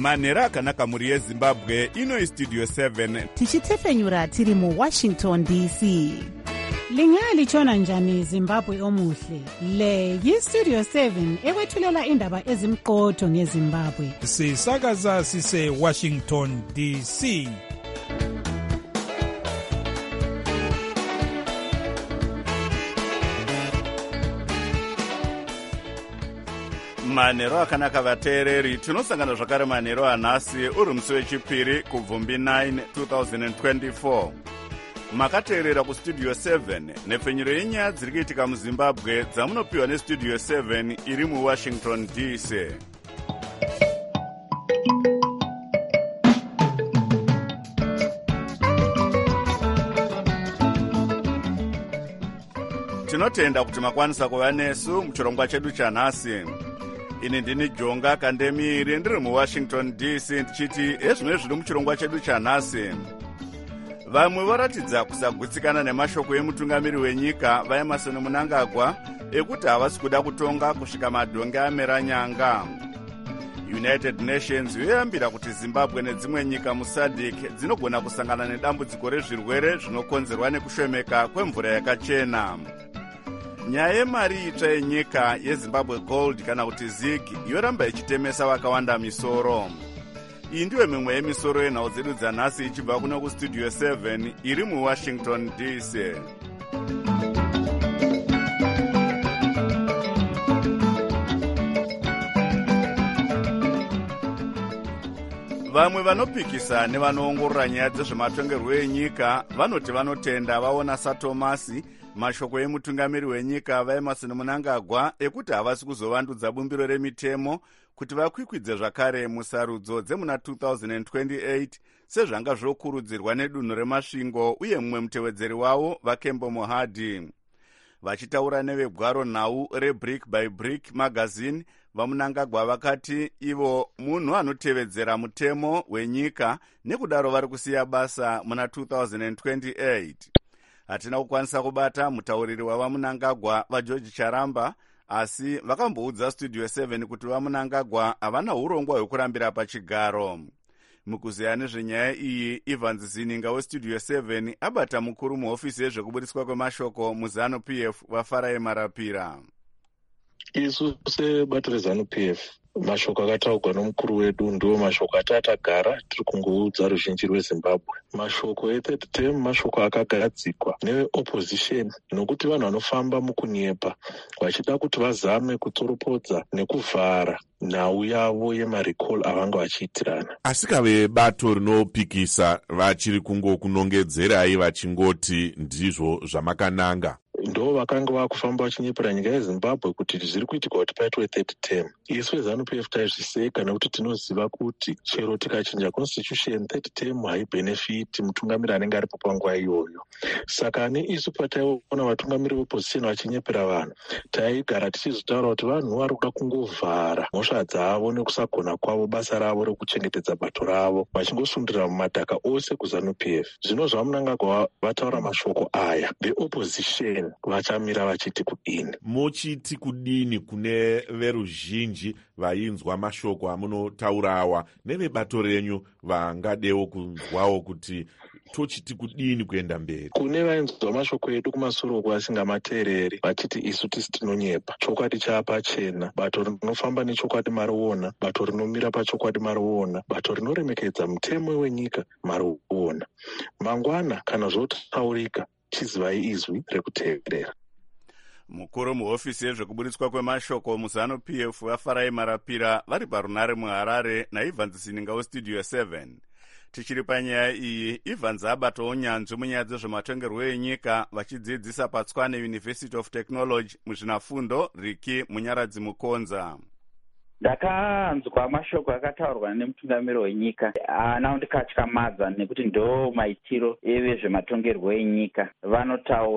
manhero akanaka mhuri yezimbabwe. Ino istudio 7 tichitefenyura tiri muWashington DC. Lingalitshona njani Zimbabwe omuhle? Le yistudio 7 ekwethulela indaba ezimqotho ngeZimbabwe. Sisakaza sise Washington DC. manhero akanaka vateereri, tinosangana zvakare manhero anhasi uri musi wechipiri kubvumbi 9 2024. Makateerera kustudio 7 nepfenyuro yenyaya dziri kuitika muzimbabwe dzamunopiwa nestudio 7 iri muWashington DC. Tinotenda kuti makwanisa kuva nesu muchirongwa chedu chanhasi. Ini ndini Jonga Kandemiri ndiri muWashington DC ndichiti ezvimwe zviri muchirongwa chedu chanhasi. Vamwe varatidza kusagutsikana nemashoko emutungamiri wenyika vaEmmerson Mnangagwa ekuti havasi kuda kutonga kusvika madhonge amera nyanga. United Nations yoyambira kuti Zimbabwe nedzimwe nyika muSADC dzinogona kusangana nedambudziko rezvirwere zvinokonzerwa nekushomeka kwemvura yakachena. Nyaya yemari itsva yenyika yeZimbabwe Gold kana kuti ZIG yoramba ichitemesa vakawanda misoro. Iyi ndiyo mimwe yemisoro yenhau dzedu dzanhasi ichibva kuno kustudio 7 iri muWashington DC. Vamwe vanopikisa nevanoongorora nyaya dzezvematongerwo enyika vanoti vanotenda vaona saTomasi mashoko emutungamiri wenyika vaEmmerson Mnangagwa ekuti havasi kuzovandudza bumbiro remitemo kuti vakwikwidze zvakare musarudzo dzemuna 2028 sezvanga zvokurudzirwa nedunhu remasvingo uye mumwe mutevedzeri wavo vaKembo Mohadi. Vachitaura nevegwaro nhau reBrick by Brick magazine, vaMnangagwa vakati ivo munhu anotevedzera mutemo wenyika nekudaro vari kusiya basa muna 2028. Hatina kukwanisa kubata mutauriri wavaMnangagwa vaGeorge Charamba, asi vakamboudza studio 7 kuti vaMnangagwa havana urongwa hwekurambira pachigaro. Mukuzeya nezvenyaya iyi, Evans Zininga westudio 7 abata mukuru muhofisi yezvekubudiswa kwemashoko muZANU-PF vaFarai Marapira. Isu sebato reZANU-PF mashoko akataurwa nomukuru wedu ndiwo mashoko atatagara tiri kungoudza ruzhinji rweZimbabwe. Mashoko e-third term mashoko akagadzikwa neopposition nokuti vanhu vanofamba mukunyepa vachida kuti vazame kutsoropodza nekuvhara nhau yavo yemarecall avanga vachiitirana. Asika vebato rinopikisa vachiri kunongezerai vachingoti ndizvo zvamakananga. Ndo vakanga vakufamba vachinyepera nyika yeZimbabwe kuti zviri kuitika kuti paitwe third term. Isu ZANU-PF taizviseka nekuti tinoziva kuti chero tikachinja constitution third term haibenefiti mutungamiri anenge aripo panguva iyoyo. Saka isu pataiona vatungamiri veopposition vachinyepera vanhu taigara tichizotaura kuti vanhu vari kuda kungovhara mhosva dzavo nekusagona kwavo basa ravo rekuchengetedza bato ravo vachingosundira mumadhaka ose kuZANU-PF. Zvino zvaMnangagwa vataura mashoko aya veopposition vachamira vachiti kudini. Muchiti kudini kune veruzhinji vainzwa mashoko amunotaurawa nevebato renyu vangadewo kunzwawo kuti tochiti kudini kuenda mberi? Kune vainzwa mashoko edu kumasoro kwasingamateereri vachiti isu tisi tinonyepa, chokwadi chapachena, bato rinofamba nechokwadi mariona, bato rinomira pachokwadi mariona, bato rinoremekedza mutemo wenyika mariona. Mangwana kana zvotaurika chizivai izwi rekuteerera. Mukuru muhofisi yezvekubudiswa kwemashoko muZANU-PF vaFarai Marapira vari parunare muHarare naEvans Zininga westudio 7. Tichiri panyaya iyi, Evans abatawo nyanzvi munyaya dzezvematongerwo enyika vachidzidzisa paTswane University of Technology muzvinafundo Riki Munyaradzi Mukonza. Ndakanzwa mashoko akataurwa nemutungamiri wenyika haana ndikatyamadza nekuti ndo maitiro evezvematongerwo enyika. Vanotaura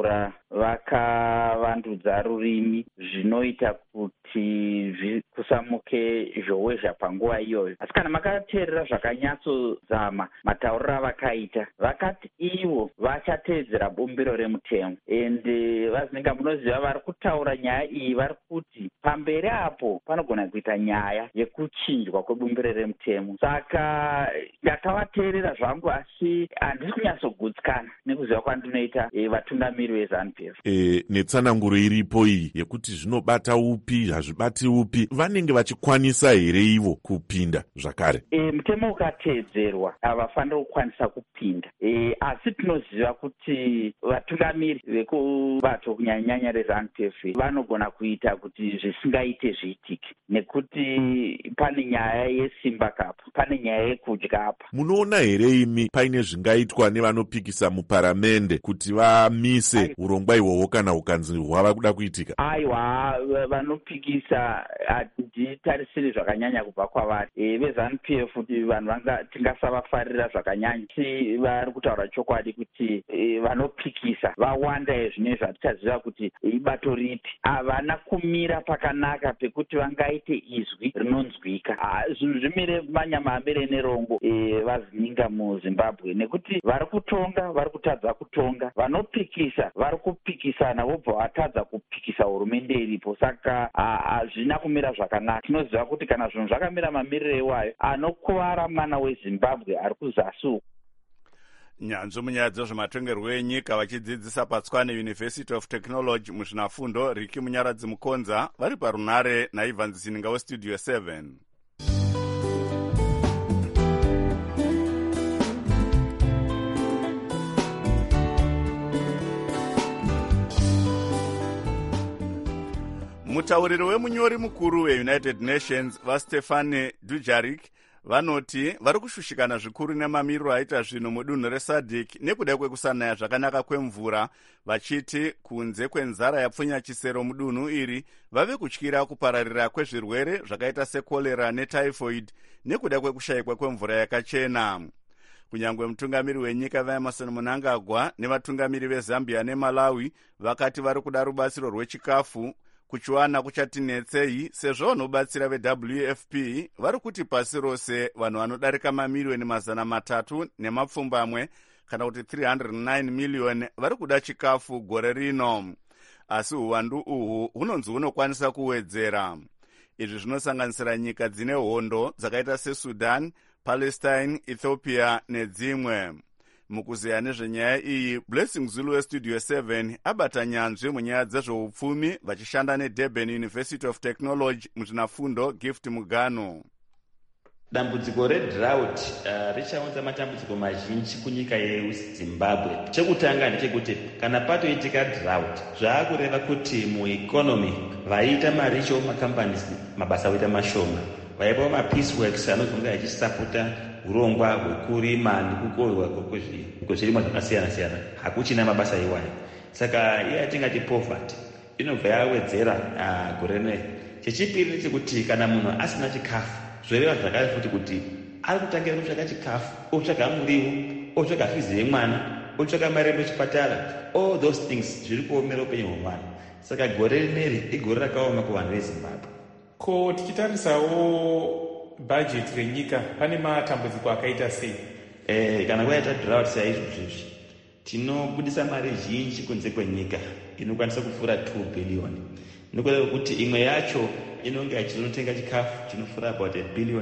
vakavandudza rurimi zvinoita kuti kusamuke zhowezha panguva iyoyo. Asi kana makateerera zvakanyatsozama matauriro avakaita, vakati ivo vachateedzera bumbiro remutemo, ende vazinenga munoziva vari kutaura nyaya iyi vari kuti pamberi apo panogona kuita nyaya yekuchinjwa kwebumbiro remutemo. Saka ndakavateerera zvangu, asi handisi kunyatsogutsikana nekuziva kwandinoita vatungamiri veZANU-PF. Netsananguro iripo iyi yekuti zvinobata upi hazvibati upi, vanenge vachikwanisa here ivo kupinda zvakare? Mutemo ukateedzerwa havafaniri kukwanisa kupinda, asi tinoziva kuti vatungamiri vekubato kunyanyanya reZANU-PF vanogona kuita kuti zvisingaite zviitike, nekuti pane nyaya yesimba kapo, pane nyaya yekudya apa. Munoona here imi paine zvingaitwa nevanopikisa muparamende kuti vamise urongwa ihwohwo kana ukanzi hwava kuda kuitika? Aiwa, vanopikisa hatitarisiri zvakanyanya kubva kwavari. VeZANU-PF kuti vanhu tingasavafarira zvakanyanya, si vari kutaura chokwadi kuti vanopikisa vawanda zvine zvatichaziva kuti ibato ripi. Havana kumira pakanaka pekuti vangaite izwi rinonzwika. Zvinhu zvimire manyamahambire nerongo vazininga muZimbabwe, nekuti vari kutonga vari kutadza kutonga, vanopikisa vari kupikisana vobva vatadza kupikisa hurumende iripo. Saka hazvina kumira zvakanaka. Tinoziva kuti kana zvinhu zvakamira mamiriro iwayo, anokuvara mwana weZimbabwe ari kuzasi uku. Nyanzvi munyaya dzezvematongerwo enyika vachidzidzisa paTswane University of Technology muzvinafundo, Riki Munyaradzi Mukonza vari parunare naIvan Zininga weStudio 7. Mutauriri wemunyori mukuru weUnited Nations vaStefane Dujarric vanoti vari kushushikana zvikuru nemamiriro aita zvinhu mudunhu reSADC nekuda kwekusanaya zvakanaka kwemvura, vachiti kunze kwenzara yapfunya chisero mudunhu iri vave kutyira kupararira kwezvirwere zvakaita sekorera netyphoid nekuda kwekushayikwa kwemvura yakachena. Kunyangwe mutungamiri wenyika vaEmerson Mnangagwa nevatungamiri veZambia neMalawi vakati vari kuda rubatsiro rwechikafu, kuchiwana kuchatinetsei sezvo vanobatsira veWFP vari kuti pasi rose vanhu vanodarika mamiliyoni 300 nemapfumbamwe kana kuti 309 miliyoni vari kuda chikafu gore rino, asi uwandu uhu hunonzi hunokwanisa kuwedzera. Izvi zvinosanganisira nyika dzine hondo dzakaita seSudan, Palestine, Ethiopia nedzimwe. Mukuzeya nezvenyaya iyi, Blessing Zulu weStudio 7 abata nyanzvi munyaya dzezveupfumi vachishanda neDurban University of Technology muzvinafundo Gift Mugano. Dambudziko redrought richaunza matambudziko mazhinji kunyika yeZimbabwe. Chekutanga ndechekuti kana patoitika drought, zvaakureva kuti mueconomy vaita maricho macompanies mabasa oita mashoma, vaipawo mapieceworks anozonga achisapota urongwa hwekurima nekukohwa kwezvirimwa zvakasiyana-siyana, hakuchina mabasa iwayo. Saka iye atingati poverty inobva yawedzera gore rino. Chechipiri ndechekuti kana munhu asina chikafu, zvoreva zvakare futi kuti ari kutangira kutsvaka chikafu, otsvaka muriwo, otsvaka fizi yemwana, otsvaka mari yekuchipatara. All those things zviri kuomera upenyu hwemwana. Saka gore rineri igore rakaoma kuvanhu veZimbabwe. Ko tichitarisawo budget renyika, pane matambudziko akaita sei? Kana kwaita drought saizvozvizvi, tinobudisa mari zhinji kunze kwenyika inokwanisa kupfuura 2 billion. Nokureva kuti imwe yacho inonge ichinotenga chikafu chinopfuura about $1 billion.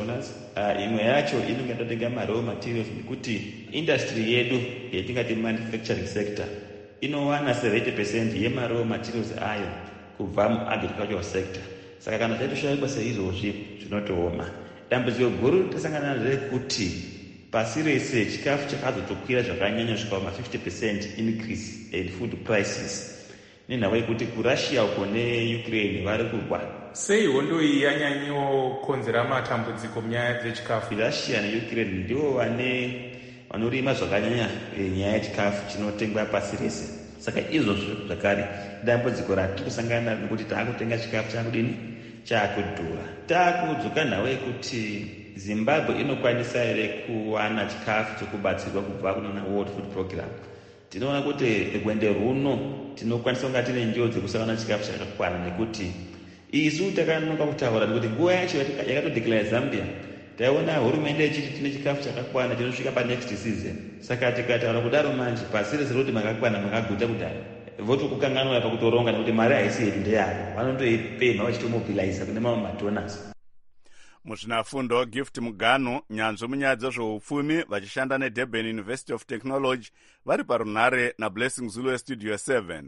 Imwe yacho inonge itotenga raw materials, nekuti industry yedu yatingati manufacturing sector inowana 70% yemaraw materials ayo kubva muagricultural sector. Saka kana taitoshayikwa seizvozvi zvinotooma. Dambudziko guru tasangana naro rekuti pasi rese chikafu chakazotokwira zvakanyanya kusvika 50% increase in food prices. Nenhava yekuti kuRussia uko neUkraine vari kurwana. Sei hondo iyi yanyanyokonzera matambudziko munyaya dzechikafu? Russia neUkraine ndivo vanorima zvakanyanya nyaya yechikafu chinotengwa pasi rese. Saka izvozvo zvakare dambudziko ratiri kusangana naro nekuti taakutenga chikafu chakudini chakudhura. Taakudzoka nhava yekuti Zimbabwe inokwanisa here kuwana chikafu chekubatsirwa kubva kuna World Food Program. Tinoona kuti gwende runo tinokwanisa kunga tine njodzi kusawana chikafu chakakwana, nekuti isu takanonoka kutaura nekuti nguva yacho yakatodeclare Zambia taiona hurumende ichiti tine chikafu chakakwana chinosvika panext season. Saka tikataura kudaro manje pasi rese roti makakwana makaguta kudaro votokukanganwa pakutoronga nekuti mari haisi yedu ndeyavo, vanondoipemha vachitomobiliza kune mamwe madonors. Muzvinafundo Gift Mugano, nyanzvi munyaya dzezveupfumi vachishanda neDurban University of Technology, vari parunhare naBlessing Zulu weStudio 7.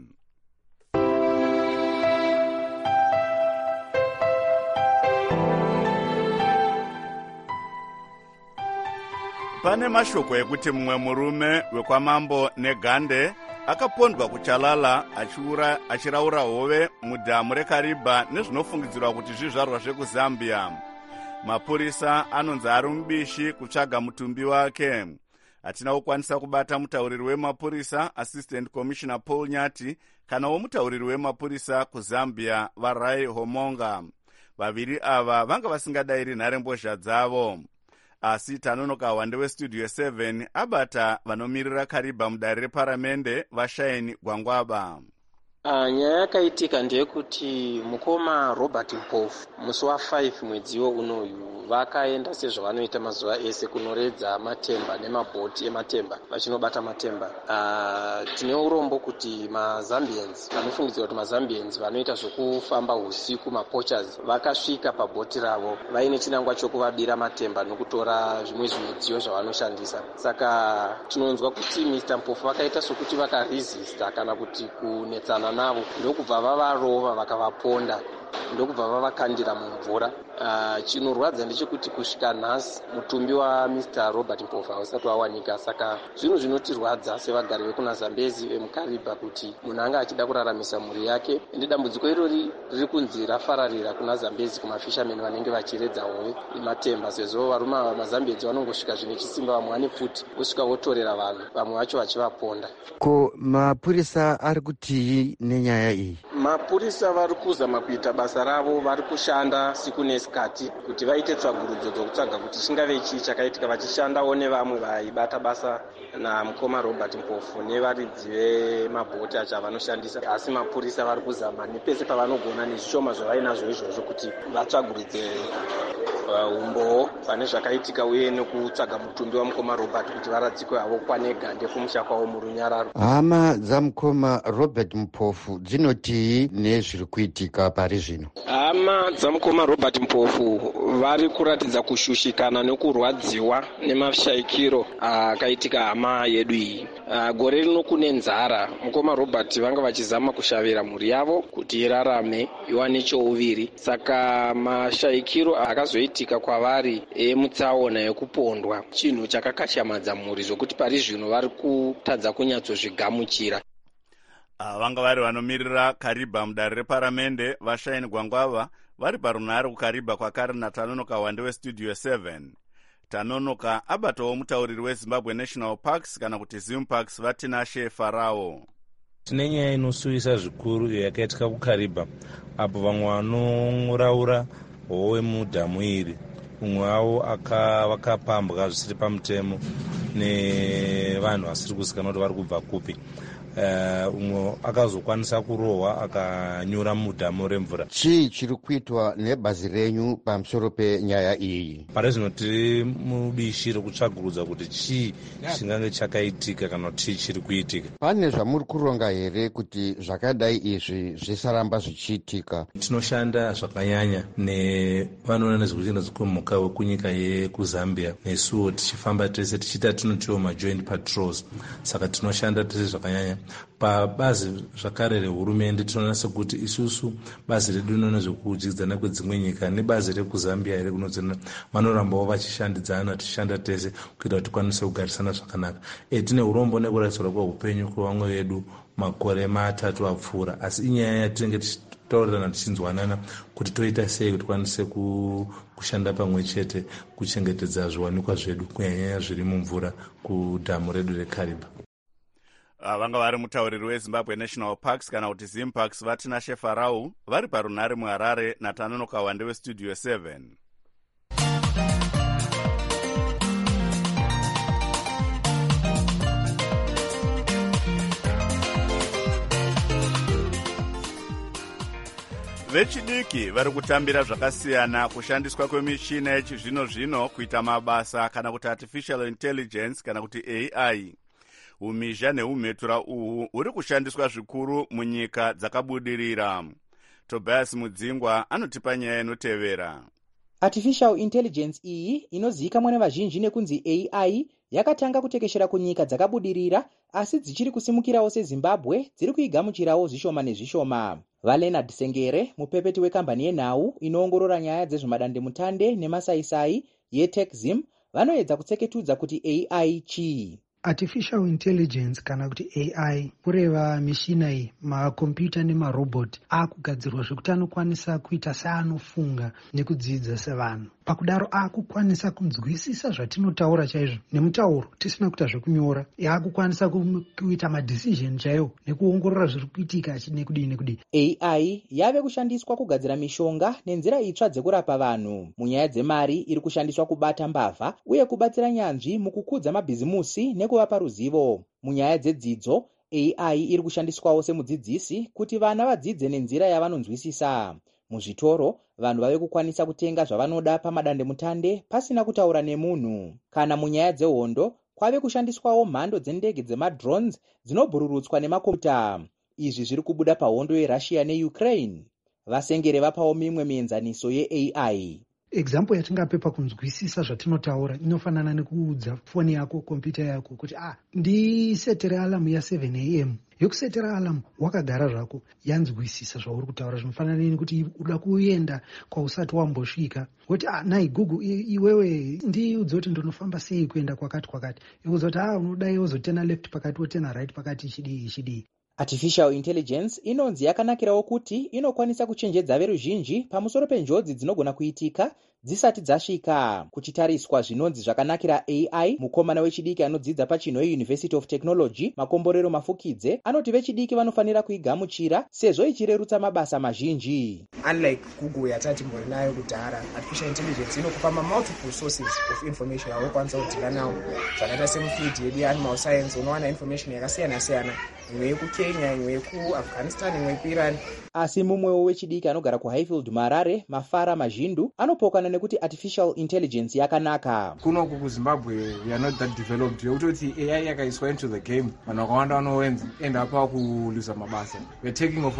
Pane mashoko ekuti mumwe murume wekwamambo Negande akapondwa kuchalala achiraura hove mudhamu reKariba nezvinofungidzirwa kuti zvizvarwa zvekuzambia. Mapurisa anonzi ari mubishi kutsvaga mutumbi wake. Hatina kukwanisa kubata mutauriri wemapurisa Assistant Commissioner Paul Nyati kana womutauriri wemapurisa kuZambia Varai Homonga. Vaviri ava vanga vasingadayiri nharembozha dzavo. Asi Tanonoka Wande weStudio 7 abata vanomirira Kariba mudare reparamende vaShaini Gwangwaba. Nyaya yakaitika ndeyekuti mukoma Robert Mpofu musi wa5 mwedziwo unoyu vakaenda sezvavanoita mazuva ese kunoredza matemba nemabhoti ematemba vachinobata matemba. Tine urombo kuti maZambians vanofungidzirwa kuti maZambians vanoita zvokufamba usiku mapoachers vakasvika pabhoti ravo vaine chinangwa chokuvabira matemba nokutora zvimwe zvidziyo zvavanoshandisa. Saka tinonzwa kuti Mr. Mpofu vakaita sokuti vakaresista kana kuti kunetsana navo ndokubva vavarova vakavaponda ndokubva vavakandira mumvura. Chinorwadza ndechekuti kusvika nhasi mutumbi waMr. Robert Mpofu hausati wawanika. Saka zvinhu zvinotirwadza sevagari vekuna Zambezi vemuKariba kuti munhu anga achida kuraramisa mhuri yake. Ende dambudziko irori riri kunzi rafararira kuna Zambezi kumafishermen vanenge vachiredza hove nematemba, sezvo varume vamazambezi vanongosvika zvine chisimba, vamwe vane pfuti vosvika votorera vanhu, vamwe vacho vachivaponda. Ko mapurisa ari kutii nenyaya iyi? Mapurisa vari kuzama kuita basa ravo, vari kushanda siku nesikati kuti vaite tsvagurudzo dzokutsvaga kuti chingave chii chakaitika, vachishandawo nevamwe vaibata basa namukoma Robert Mpofu nevaridzi vemabhoti acho avanoshandisa. Asi mapurisa vari kuzama nepese pavanogona nezvishoma zvavainazvo izvozvo kuti vatsvaguridze umboo pane zvakaitika uye nekutsvaga mutumbi wamukoma Robert kuti varadzikwe havo kwaNegande kumusha kwavo murunyararo. Hama dzamukoma Robert Mpofu dzinotii nezviri kuitika pari zvino? Hama dzamukoma Robert Mpofu vari kuratidza kushushikana nekurwadziwa nemashaikiro akaitika hama yedu iyi. Gore rino kune nzara, mukoma Robert vanga vachizama kushavira mhuri yavo kuti irarame iwane chouviri. Saka mashaikiro akazoitika kwavari emutsaona yekupondwa chinhu chakakashamadza mhuri zvokuti pari zvino vari kutadza kunyatsozvigamuchira. Vanga vari vanomirira Kariba mudare reparamende vaShaini Gwangwava vari parunhare kuKariba kwakare naTanonoka Wande weStudio 7. Tanonoka abatawo mutauriri weZimbabwe National Parks kana kuti Zimparks Vatinashe Farao. Tine nyaya inosuvisa zvikuru iyo yakaitika kuKariba apo vamwe vanoraura hove mudhamu iri, umwe wavo vakapambwa zvisiri pamutemo nevanhu vasiri kuzikanwa kuti vari kubva kupi. Umwe akazokwanisa kurohwa akanyura mudhamu remvura. Chii chiri kuitwa nebhazi renyu pamusoro penyaya iyi? Pari zvino tiri mubishi rekutsvagurudza kuti chii chingange chakaitika kana kuti chiri kuitika. Pane zvamuri kuronga here kuti zvakadai izvi zvisaramba zvichiitika? Tinoshanda zvakanyanya nevanoona nezvekuchena zvekumuka wekunyika yekuzambia nesuwo tichifamba tese tichiita tinotiwo majoint patrols. Saka tinoshanda tese zvakanyanya pabazi zvakare rehurumende. Tinoona sekuti isusu bazi redu rinoona zvekudyidzana kwedzimwe nyika nebazi rekuzambia iri kunodzana vanorambawo vachishandidzana, tichishanda tese kuita kuti tikwanise kugarisana zvakanaka. Tine urombo nekuratidzwa kweupenyu kwevamwe vedu makore 3 apfuura, asi inyaya yatinenge tichitaurirana tichinzwanana kuti toita sei kuti tikwanise kushanda pamwe chete kuchengetedza zviwanikwa zvedu kunyanya zviri mumvura kudhamu redu reKariba. Vanga vari mutauriri weZimbabwe National Parks kana kuti Zimparks Vatinashe Farao vari parunhare muHarare naTanonoka Wande weStudio 7. Vechidiki vari kutambira zvakasiyana kushandiswa kwemichina yechizvino-zvino kuita mabasa kana kuti artificial intelligence kana kuti AI. Umhizha neumhetura uhu huri kushandiswa zvikuru munyika dzakabudirira. Tobias Mudzingwa anotipa nyaya inotevera. Artificial intelligence iyi inozivikanwa nevazhinji nekunzi AI yakatanga kutekeshera kunyika dzakabudirira, asi dzichiri kusimukirawo seZimbabwe dziri kuigamuchirawo zvishoma nezvishoma. Valenard Sengere, mupepeti wekambani yenhau inoongorora nyaya dzezvemadandemutande nemasaisai yeTechZim, vanoedza kutseketudza kuti AI chii. Artificial intelligence kana kuti AI kureva mishina iyi, makombiyuta nemarobhoti akugadzirwa zvekuti anokwanisa kuita seanofunga nekudzidza sevanhu. Pakudaro akukwanisa kunzwisisa zvatinotaura chaizvo nemutauro tisina kuita zvekunyora. Akukwanisa kuita madecision chaiwo nekuongorora zviri kuitika nekudini. AI yave kushandiswa kugadzira mishonga nenzira itsva dzekurapa vanhu. Munyaya dzemari iri kushandiswa kubata mbavha uye kubatsira nyanzvi mukukudza mabhizimusi nekuvapa ruzivo. Munyaya dzedzidzo, AI iri kushandiswawo semudzidzisi kuti vana vadzidze nenzira yavanonzwisisa. Muzvitoro, vanhu vave kukwanisa kutenga zvavanoda pamadandemutande pasina kutaura nemunhu. Kana munyaya dzehondo, kwave kushandiswawo mhando dzendege dzemadrones dzinobhururutswa nemakombiyuta. Izvi zviri kubuda pahondo yeRussia neUkraine. Vasengere vapawo mimwe mienzaniso yeAI. Example yatingapepa kunzwisisa zvatinotaura inofanana nekuudza foni yako, kompyuta yako kuti ndisetere alamu ya7 am. Yokusetera alamu wakagara zvako yanzwisisa zvauri kutaura. Zvinofanana nekuti uda kuenda kwausati wambosvika kuti nai Google iwewe ndiudze kuti ndinofamba sei kuenda kwakati. Iudza kuti unodai wozotena left pakati wotena right pakati ichidii. Artificial intelligence inonzi yakanakirawo kuti inokwanisa kuchenjedza veruzhinji pamusoro penjodzi dzinogona kuitika dzisati dzasvika. Kuchitariswa zvinonzi zvakanakira AI, mukomana wechidiki anodzidza pachino yeUniversity of Technology Makomborero Mafukidze anoti vechidiki vanofanira kuigamuchira sezvo ichirerutsa mabasa mazhinji. Unlike Google yatatimbori nayo kudhara, artificial intelligence inokupa multiple sources of information yawokwanisa kudhika nawo. Zvakaita semufield yedu yeanimal science unowana information yakasiyana-siyana, imwe yekukenya, imwe yekuAfghanistan, imwe yekuIran. Asi mumwewo wechidiki anogara kuHighfield Marare, Mafara Mazhindu, anopokana nekuti artificial intelligence yakanaka. Kunoku kuZimbabwe we are not that developed. Yekuti AI yakaiswa into the game, vanhu vakawanda vanoenda pakuluza mabasa. We are taking off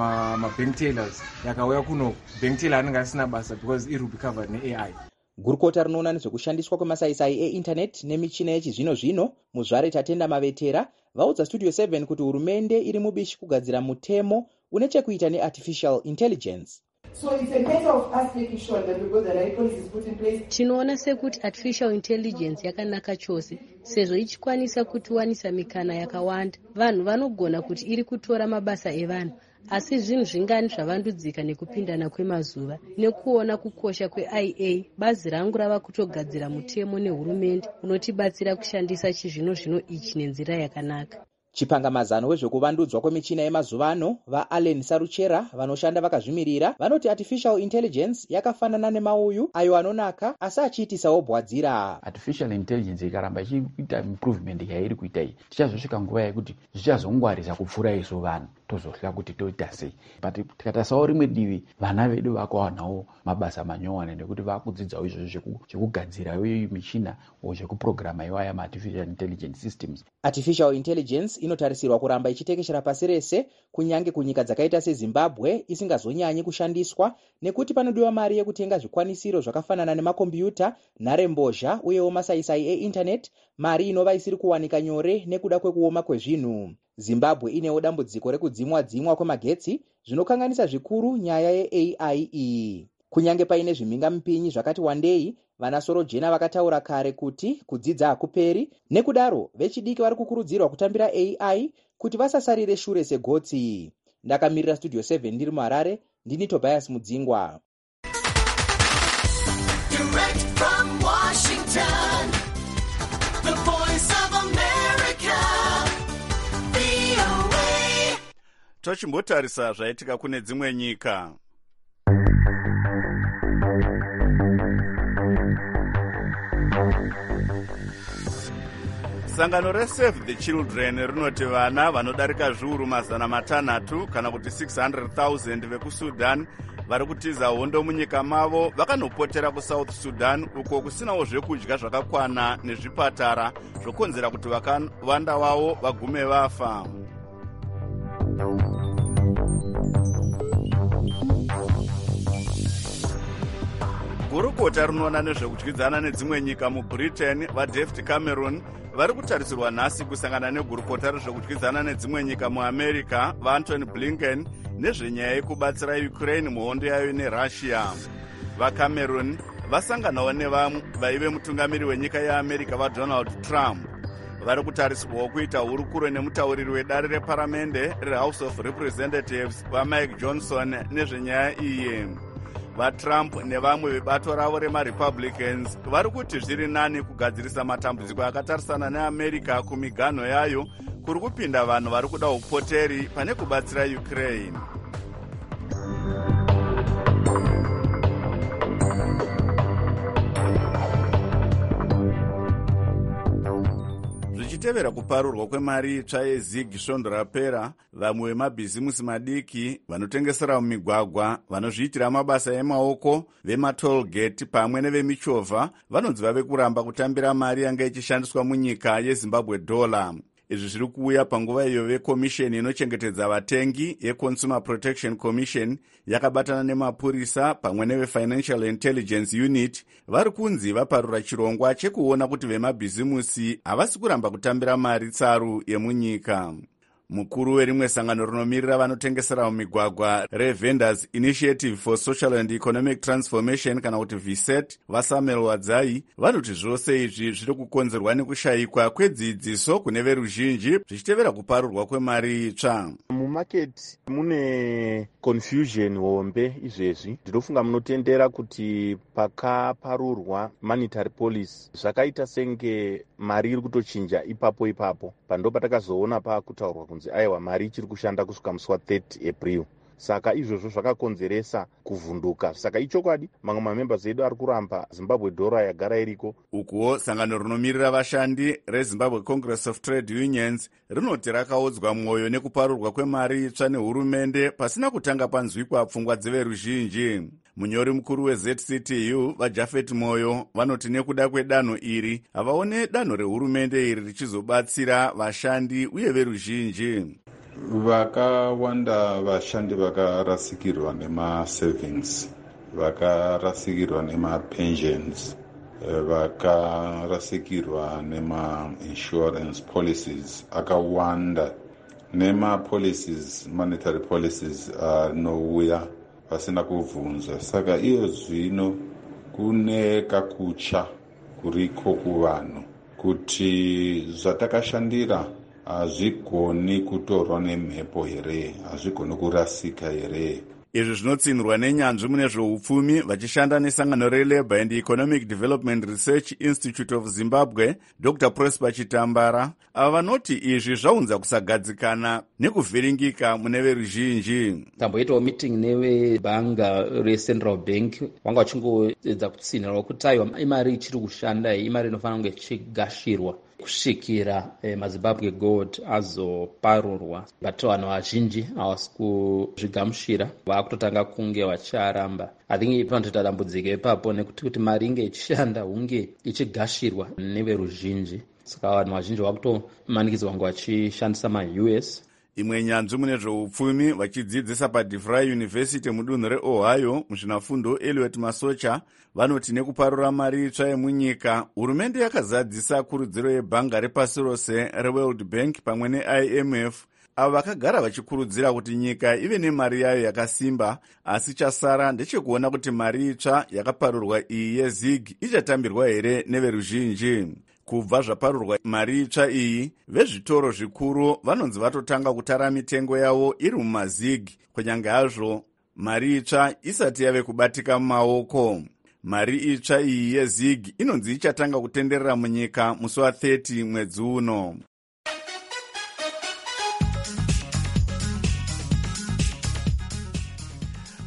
ma bank tailors. Yakauya kuno bank tailor anenge asina basa because it will be covered neAI. Gurukota rinoona nezvekushandiswa kwemasaisai einternet nemichina yechizvino-zvino muzvare Tatenda Mavetera vaudza Studio 7 kuti hurumende iri mubishi kugadzira mutemo une chekuita neartificial intelligence. So it's a matter of us making sure that we've got the right policies put in place. Tinoona sekuti artificial intelligence yakanaka chose sezvo ichikwanisa kutiwanisa mikana yakawanda. Vanhu vanogona kuti iri kutora mabasa evanhu, asi zvinhu zvingani zvavandudzika nekupindana kwemazuva. Nekuona kukosha kweIA, bazi rangu rava kutogadzira mutemo nehurumende unotibatsira kushandisa chizvino-zvino ichi nenzira yakanaka. Chipangamazano wezvekuvandudzwa kwemichina yemazuva ano, vaAllen Saruchera vanoshanda vakazvimirira vanoti artificial intelligence yakafanana nemauyu ayo anonaka asi achiitisawo bwadzira. Artificial intelligence ikaramba ichiita improvement yairi kuita iyi, tichazosvika nguva yekuti zvichazongwarisa kupfuura isu vanhu, tozohla kuti toita sei. But tikatasawo rimwe divi, vana vedu vakawanawo mabasa manyowani nekuti vakudzidzawo izvozvo zvekugadzira michina zvekuprograma iwaya ma-artificial intelligence systems. Artificial intelligence inotarisirwa kuramba ichitekeshera pasi rese, kunyange kunyika dzakaita seZimbabwe isingazonyanyi kushandiswa nekuti panodiwa mari yekutenga zvikwanisiro zvakafanana nemakombiyuta, nharembozha uyewo masaisai einternet, mari inova isiri kuwanika nyore nekuda kwekuoma kwezvinhu. Zimbabwe inewo dambudziko rekudzimwa kwemagetsi zvinokanganisa zvikuru nyaya yeAI iyi. Kunyange paine zvimhingamupinyi zvakati wandei, vana Sorojena vakataura kare kuti kudzidza hakuperi, nekudaro vechidiki vari kukurudzirwa kutambira AI kuti vasasarire shure segotsi. Ndakamirira Studio 7 ndiri muHarare, ndini Tobias Mudzingwa. Direct from Washington, the voice of America, VOA. Tochimbotarisa zvaitika kune dzimwe nyika. sangano resave the children rinoti vana vanodarika zviuru 600 kana kuti 600,000 vekusudan vari kutiza hondo munyika mavo vakanopotera kusouth sudan uko kusinawo zvekudya zvakakwana nezvipatara zvokonzera kuti vakawanda vavo vagume vafa. gurukota rinoona nezvekudyidzana nedzimwe nyika mubritain vaDavid Cameron vari kutarisirwa nhasi kusangana negurukota rezvekudyidzana nedzimwe nyika muamerica vaAntony Blinken nezvenyaya yekubatsira Ukraine muhondo yayo neRussia. vaCameron vasanganawo nevaive mutungamiri wenyika yeAmerica vaDonald Trump. vari kutarisirwawo kuita hurukuro nemutauriri wedare reparamende reHouse of Representatives vaMike Johnson nezvenyaya iyi. vaTrump nevamwe vebato ravo remaRepublicans vari kuti zviri nani kugadzirisa matambudziko akatarisana neAmerica kumiganho yayo kuri kupinda vanhu vari kuda upoteri pane kubatsira Ukraine. zvichitevera kuparurwa kwemari itsva yeZig svondo rapera, vamwe vemabhizimusi madiki vanotengesera mumigwagwa, vanozviitira mabasa emaoko, vematolgate pamwe nevemichovha vanonzi vave kuramba kutambira mari yanga ichishandiswa munyika yeZimbabwe dollar. izvi zviri kuuya panguva iyo vekomisheni inochengetedza vatengi yeConsumer Protection Commission yakabatana nemapurisa pamwe neveFinancial Intelligence Unit vari kunzi vaparura chirongwa chekuona kuti vemabhizimusi havasi kuramba kutambira mari tsaru yemunyika. mukuru werimwe sangano rinomirira vanotengesera mumigwagwa reVendors Initiative for Social and Economic Transformation kana kuti VSET vaSamuel Wadzai vanoti zvose izvi zviri kukonzerwa nekushayikwa kwedzidziso kune veruzhinji zvichitevera kuparurwa kwemari itsva. Mumaketi mune confusion hombe izvezvi. Ndinofunga munotendera kuti pakaparurwa monetary policy zvakaita senge mari iri kutochinja ipapo pando patakazoona pakutaurwa kunzi aiwa mari ichiri kushanda kusvika musi wa30 April. Saka izvozvo zvakakonzeresa kuvhunduka. Saka ichokwadi mamwe mamembers edu ari kuramba Zimbabwe dollar yagara iriko. Ukuwo sangano rinomirira vashandi reZimbabwe Congress of Trade Unions rinoti rakaudzwa mwoyo nekuparurwa kwemari itsva nehurumende pasina kutanga panzwikwa pfungwa dzeveruzhinji. Munyori mukuru weZCTU vaJafet Moyo vanoti nekuda kwedanho iri havaone danho rehurumende iri richizobatsira vashandi uye veruzhinji. Vakawanda vashandi vakarasikirwa nemasavings, vakarasikirwa nemapensions, vakarasikirwa nemainsurance policies akawanda nemapolicies, monetary policies anouya pasina kubvunzwa. Saka iyo zvino kune kakucha kuriko kuvanhu kuti zvatakashandira hazvigoni kutorwa nemhepo here, hazvigoni kurasika here. Izvi zvinotsinirwa nenyanzvi mune zveupfumi vachishanda nesangano reLabour and Economic Development Research Institute of Zimbabwe Dr. Prosper Chitambara. Ava vanoti izvi zvaunza kusagadzikana nekuvhiringika mune veruzhinji. Tamboitawo meeting nevebhanga reCentral Bank wanga vachingoedza kutsinhirwa kuti aiwa imari ichiri kushanda, imari inofanira kunge ichigashirwa kusvikira maZimbabwe Gold azoparurwa. But vanhu vazhinji havasi kuzvigamuchira, vakutotanga kunge vacharamba. I think panotoita dambudziko ipapo nekuti kuti mari inge ichishanda hunge ichigashirwa neveruzhinji. Saka vanhu vazhinji vakutomanikidzwa kunge vachishandisa maUS. Imwe nyanzvi mune zveupfumi vachidzidzisa paDeVry University mudunhu reOhio muzvinafundo Elliot Masocha vanoti nekuparura mari itsva yemunyika, hurumende yakazadzisa kurudziro yebhanga repasi rose reWorld Bank pamwe neIMF avo vakagara vachikurudzira kuti nyika ive nemari yayo yakasimba, asi chasara ndechekuona kuti mari itsva yakaparurwa iyi yeZig ichatambirwa here neveruzhinji. Kubva zvaparurwa mari itsva iyi, vezvitoro zvikuru vanonzi vatotanga kutara mitengo yavo iri mumaZig, kunyange hazvo mari itsva isati yave kubatika mumaoko. Mari itsva iyi yeZig inonzi ichatanga kutenderera munyika musi wa30 mwedzi uno.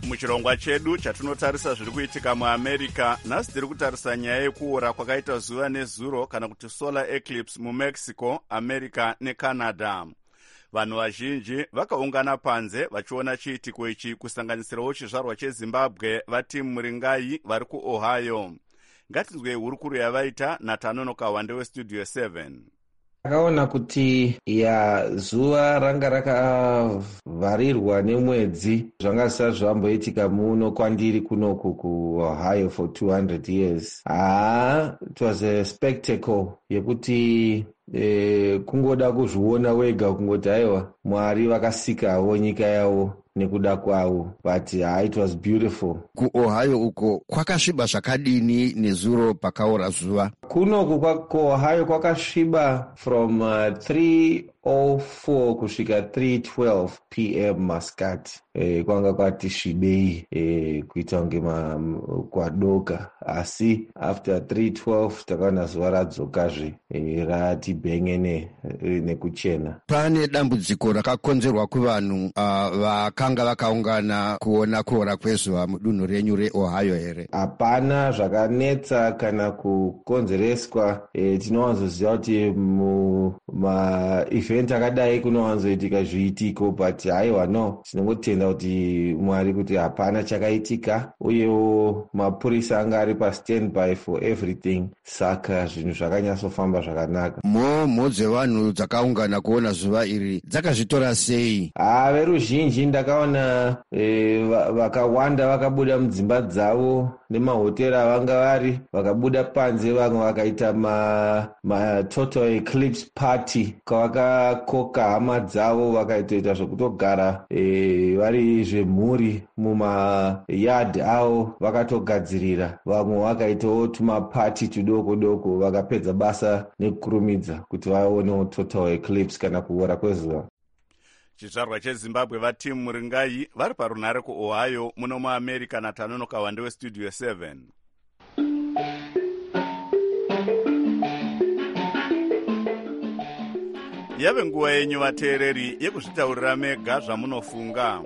Muchirongwa chedu chatinotarisa zviri kuitika muAmerica, nhasi tiri kutarisa nyaya yekuora kwakaita zuva nezuro kana kuti solar eclipse muMexico, America neCanada. Vanhu vazhinji vakaungana panze vachiona chiitiko ichi, kusanganisirawo chizvarwa cheZimbabwe vati Muringai vari kuOhio. Ngatinzwe hurukuru yavaita naTanonoka Wande weStudio 7. Akaona kuti zuva ranga rakavharirwa nemwedzi zvanga zvamboitika muno kwandiri kunoku kuOhio for 200 years. It was a spectacle yekuti kungoda kuzviona wega, kungoti aiwa Mwari vakasikawo nyika yavo nekuda kwavo, but it was beautiful. KuOhio uko kwakasviba zvakadini nezuro pakaora zuva? Kunoku kuOhio kwakasviba from 3:04 kusvika 3:12 p.m. masikati. Kwanga kwati svibei, kuita kunge kwadoka, asi after 3:12 takaona zuva radzokazve rati bhenge nekuchena. Pane dambudziko rakakonzerwa kuvanhu vakanga vakaungana kuona kuora kwezuva mudunhu renyu reOhio here? Hapana zvakanetsa kana kukonzereswa. Tinowanzoziva kuti ma-event akadai kunowanzoitika zviitiko, but haiwa no, tinongotenda kuti Mwari kuti hapana chakaitika, uyewo mapurisa anga ari pa-standby for everything, saka zvinhu zvakanyatsofamba zvakanaka. Mhomho dzevanhu dzakaungana kuona zuva iri dzakazvitora sei? Veruzhinji ndakaona vakawanda vakabuda mudzimba dzavo nemahoteri avanga vari, vakabuda panze, vamwe vakaita total eclipse party kwavakakoka hama dzavo, vakaitoita zvekutogara vari zvemhuri mumayard avo vakatogadzirira. Vamwe vakaitawo tumapati tudoko doko, vakapedza basa nekukurumidza kuti vaonewo total eclipse kana kuora kwezuva. Chizvarwa cheZimbabwe vati Muringai vari parunhare kuOhio muno muAmerica naTanonoka Wande weStudio 7. Yave nguva yenyu vateereri yekuzvitaurira mega zvamunofunga.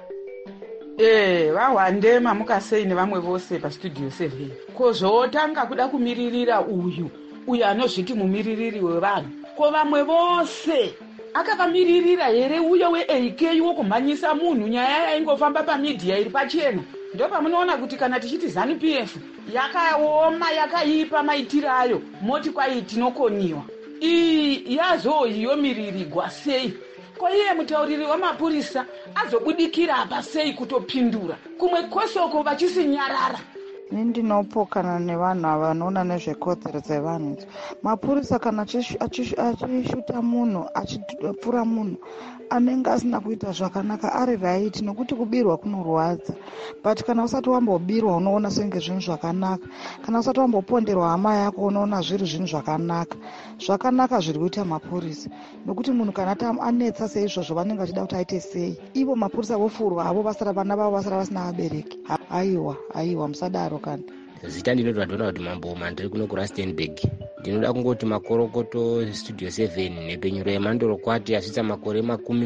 Vawande mamuka sei nevamwe vose paStudio 7. Ko zvotanga kuda kumiririra uyu anozviti mumiririri wevanhu, ko vamwe vose akavamiririra here uyo weAK wokumhanyisa munhu, nyaya yaingofamba pamidhiya iri pachena? Ndo pamunoona kuti kana tichiti ZANU-PF yakaoma, yakaipa maitiro ayo, moti kwai tinokoniwa. Iyi yazoyi yomiririgwa sei? Ko iye mutauriri wamapurisa azobudikira apa sei kutopindura? Kumwe kwesoko vachisinyarara. Ndinopokana nevanhu ava vanoona nezvekodzero dzevanhu. Mapurisa kana achishuta munhu, achipfura munhu anenge asina kuita zvakanaka ari right, nokuti kubirwa kunorwadza, but kana usati wambobirwa unoona senge zvinhu zvakanaka, kana usati wamboponderwa hama yako unoona zviri zvinhu zvakanaka zviri kuita mapurisa, nokuti munhu kana anetsa seizvozvo vanenge vachida kuti aite sei. Ivo mapurisa vofurwa havo, vasara vana vavo vasara vasina abereki. Aiwa musadaro. Kana zita ndinoti ndinoda kuti Mambo Mandiri kuno kuRustenburg. Ndinoda kungoti makorokoto Studio 7 nepenyuro yemandorokwati asvitsa makore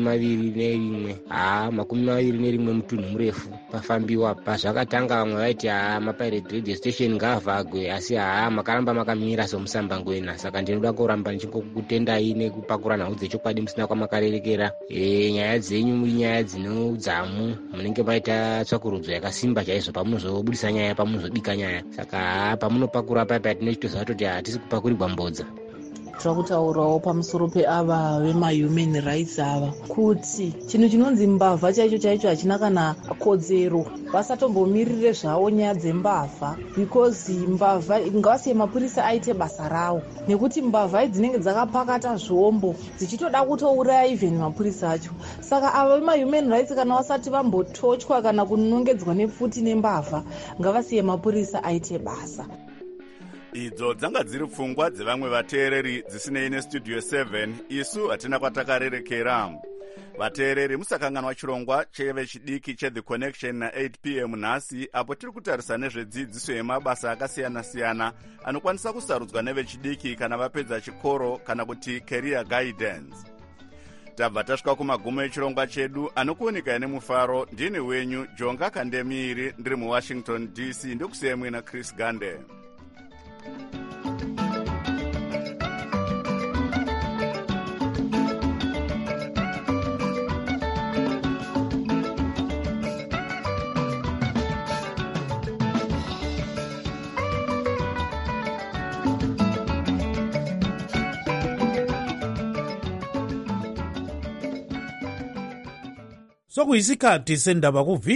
21. 21 mutunhu murefu pafambiwa pazvakatanga. Vamwe vaiti mapirate radio station ngaavhagwe, asi makaramba makamira somusambangwena. Saka ndinoda kuramba ndichingokutendai nekupakura nhau dzechokwadi musina kwamakarerekera. Nyaya dzenyu nyaya dzinoudzamu, munenge maita tsvakurudzo yakasimba chaizvo pamunozobudisa nyaya, pamunozobika nyaya. Saka pamunopakura papa tinochitoziva kuti hatisi kupakurirwa mbodza. Zvakutaurawo pamusoro peava vemahuman rights ava, kuti chinhu chinonzi mbavha chaicho hachina kana kodzero, vasatombomirire zvavo nyaya dzembavha, because mbavha ngavasiye mapurisa aite basa rawo, nekuti mbavha dzinenge dzakapakata zvombo dzichitoda kutouraya even mapurisa acho. Saka ava vemahuman rights kana vasati vambotochwa kana kunongedzwa nepfuti nembavha, ngavasiye mapurisa aite basa. Idzo dzanga dziri pfungwa dzevamwe vateereri dzisinei neStudio 7. Isu hatina kwatakarerekera. Vateereri, musakanganwa chirongwa chevechidiki cheThe Connection na8 p.m. nhasi, apo tiri kutarisa nezvedzidziso yemabasa akasiyana-siyana anokwanisa kusarudzwa nevechidiki kana vapedza chikoro kana kuti career guidance. tabva tasvika kumagumo echirongwa chedu anokuoneka nemufaro. ndini wenyu Jonga Kandemiri ndiri muWashington DC. ndikusiyai mwina Chris Gande. sokuyisikhathi sendaba